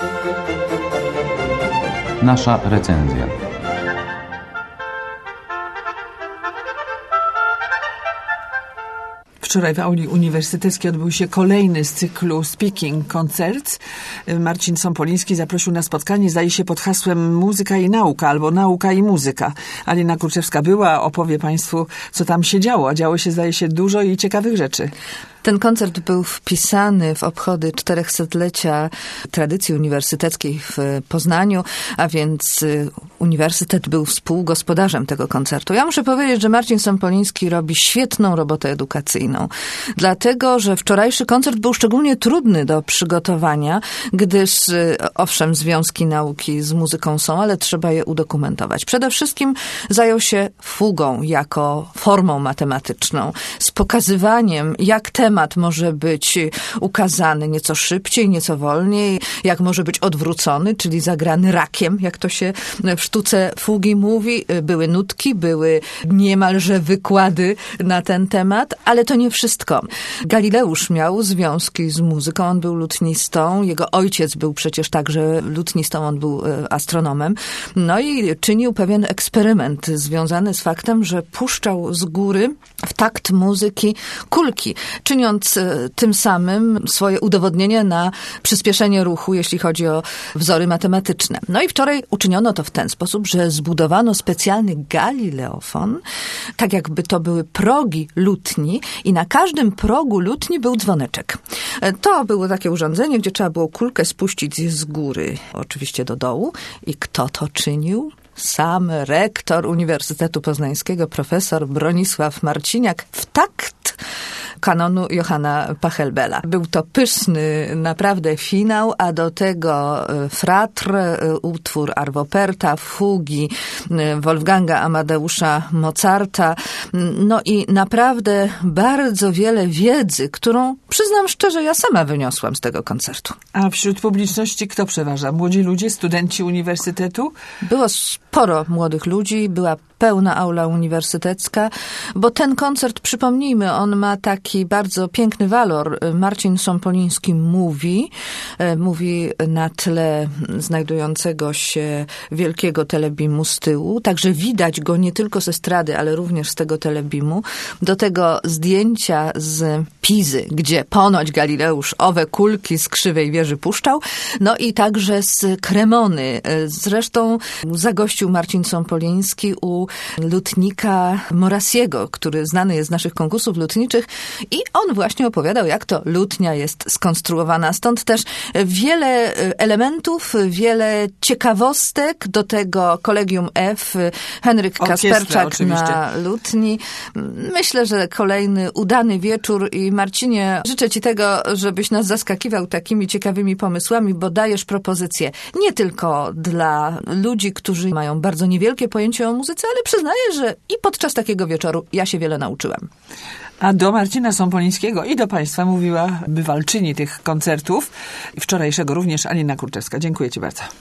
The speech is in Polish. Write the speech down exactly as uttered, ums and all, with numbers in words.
Nasza recenzja. Wczoraj w auli uniwersyteckiej odbył się kolejny z cyklu Speaking Concerts. Marcin Sąpoliński zaprosił na spotkanie, zdaje się, pod hasłem Muzyka i nauka, albo Nauka i muzyka. Alina Kurczewska była, opowie Państwu, co tam się działo. A działo się, zdaje się, dużo i ciekawych rzeczy. Ten koncert był wpisany w obchody czterechsetlecia tradycji uniwersyteckiej w Poznaniu, a więc uniwersytet był współgospodarzem tego koncertu. Ja muszę powiedzieć, że Marcin Sąpoliński robi świetną robotę edukacyjną, dlatego, że wczorajszy koncert był szczególnie trudny do przygotowania, gdyż owszem, związki nauki z muzyką są, ale trzeba je udokumentować. Przede wszystkim zajął się fugą jako formą matematyczną, z pokazywaniem, jak temat Temat może być ukazany nieco szybciej, nieco wolniej, jak może być odwrócony, czyli zagrany rakiem, jak to się w sztuce fugi mówi. Były nutki, były niemalże wykłady na ten temat, ale to nie wszystko. Galileusz miał związki z muzyką, on był lutnistą, jego ojciec był przecież także lutnistą, on był astronomem. No i czynił pewien eksperyment związany z faktem, że puszczał z góry w takt muzyki kulki, czyniąc tym samym swoje udowodnienie na przyspieszenie ruchu, jeśli chodzi o wzory matematyczne. No i wczoraj uczyniono to w ten sposób, że zbudowano specjalny galileofon, tak jakby to były progi lutni i na każdym progu lutni był dzwoneczek. To było takie urządzenie, gdzie trzeba było kulkę spuścić z góry, oczywiście do dołu. I kto to czynił? Sam rektor Uniwersytetu Poznańskiego, profesor Bronisław Marciniak, w takt kanonu Johanna Pachelbela. Był to pyszny naprawdę finał, a do tego fratr, utwór Arvo Pärta, fugi Wolfganga Amadeusza Mozarta. No i naprawdę bardzo wiele wiedzy, którą, przyznam szczerze, ja sama wyniosłam z tego koncertu. A wśród publiczności kto przeważa? Młodzi ludzie, studenci uniwersytetu? Było sporo młodych ludzi, była pełna aula uniwersytecka, bo ten koncert, przypomnijmy, on ma taki bardzo piękny walor. Marcin Sąpoliński mówi, mówi na tle znajdującego się wielkiego telebimu z tyłu, także widać go nie tylko z estrady, ale również z tego telebimu. Do tego zdjęcia z Pizy, gdzie ponoć Galileusz owe kulki z krzywej wieży puszczał, no i także z Cremony. Zresztą zagościł Marcin Sąpoliński u lutnika Morasiego, który znany jest z naszych konkursów lutniczych i on właśnie opowiadał, jak to lutnia jest skonstruowana. Stąd też wiele elementów, wiele ciekawostek, do tego Kolegium F, Henryk Kasperczak na lutni. Myślę, że kolejny udany wieczór i Marcinie, życzę Ci tego, żebyś nas zaskakiwał takimi ciekawymi pomysłami, bo dajesz propozycje nie tylko dla ludzi, którzy mają bardzo niewielkie pojęcie o muzyce, ale przyznaję, że i podczas takiego wieczoru ja się wiele nauczyłam. A do Marcina Sąpolińskiego i do Państwa mówiła bywalczyni tych koncertów, wczorajszego również Alina Kurczewska. Dziękuję Ci bardzo.